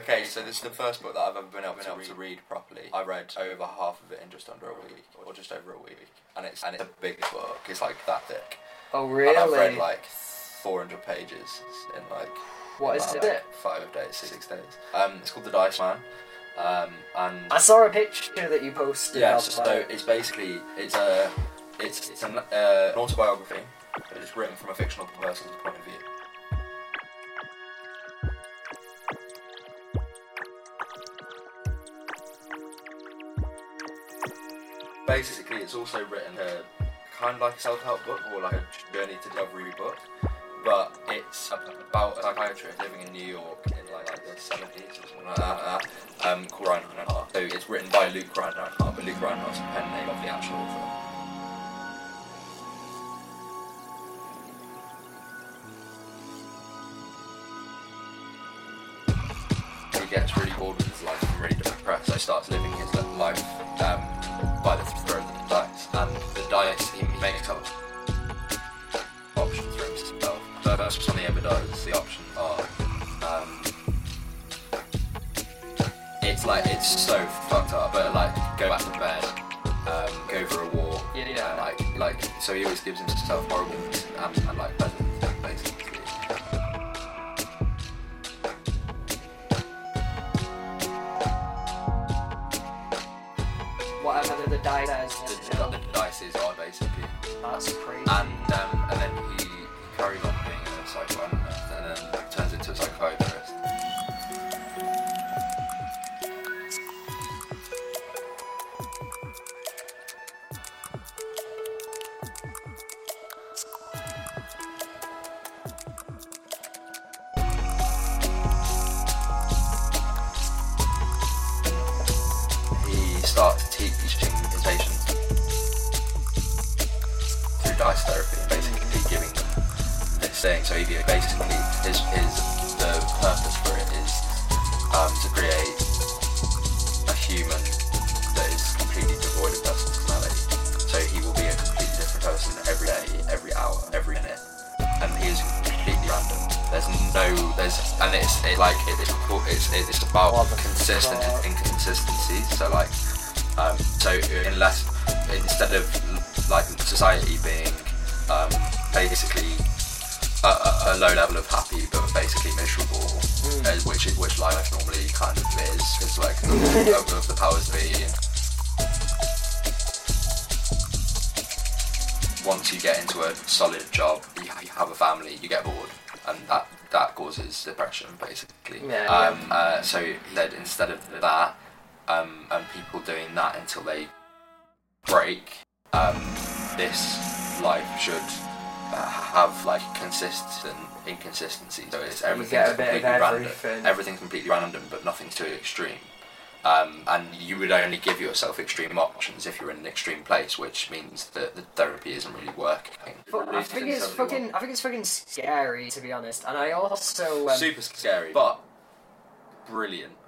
Okay, so this is the first book that I've ever been able to read properly. I read over half of it in just under a week, or just over a week, and it's a big book. It's like that thick. Oh really? And I've read like 400 pages in like. What is it? 5 days, 6 days. It's called The Dice Man. And I saw a picture that you posted. Yeah, so it's basically it's an autobiography, but it's written from a fictional person's point of view. Basically, it's also written kind of like a self-help book or like a journey to discovery book, but it's about a psychiatrist living in New York in like the 70s or something like that, called Reinhardt. So it's written by Luke Reinhardt, but Luke Reinhardt's the pen name of the actual author. He gets really bored with his life and really depressed, so he starts living his life by the throw of the dice. And the dice, he makes up options for himself. The first one he ever does, the options are, it's so fucked up, but like, go back to bed, go for a walk, so he always gives himself horrible and like pleasant things, basically. Whatever the dice is. The dices are basically. That's crazy. And then he carries on being a psychoanalyst and then turns into a psychiatrist. He starts teaching his patients through dice therapy and basically giving them this thing. So he basically the purpose for it is to create a human that is completely devoid of personality. So he will be a completely different person every day, every hour, every minute, and he is completely random. It's about consistent inconsistencies. So like. Instead of like society being basically a low level of happy but basically miserable, which life normally kind of is, because like of the powers that be. Once you get into a solid job, you have a family, you get bored, and that causes depression basically. So he said instead of that. And people doing that until they break, this life should have like consistent inconsistency. So it's everything's completely random. Everything's completely random, but nothing's too extreme. And you would only give yourself extreme options if you're in an extreme place, which means that the therapy isn't really working. I think it's fucking scary, to be honest. And I also super scary, but brilliant.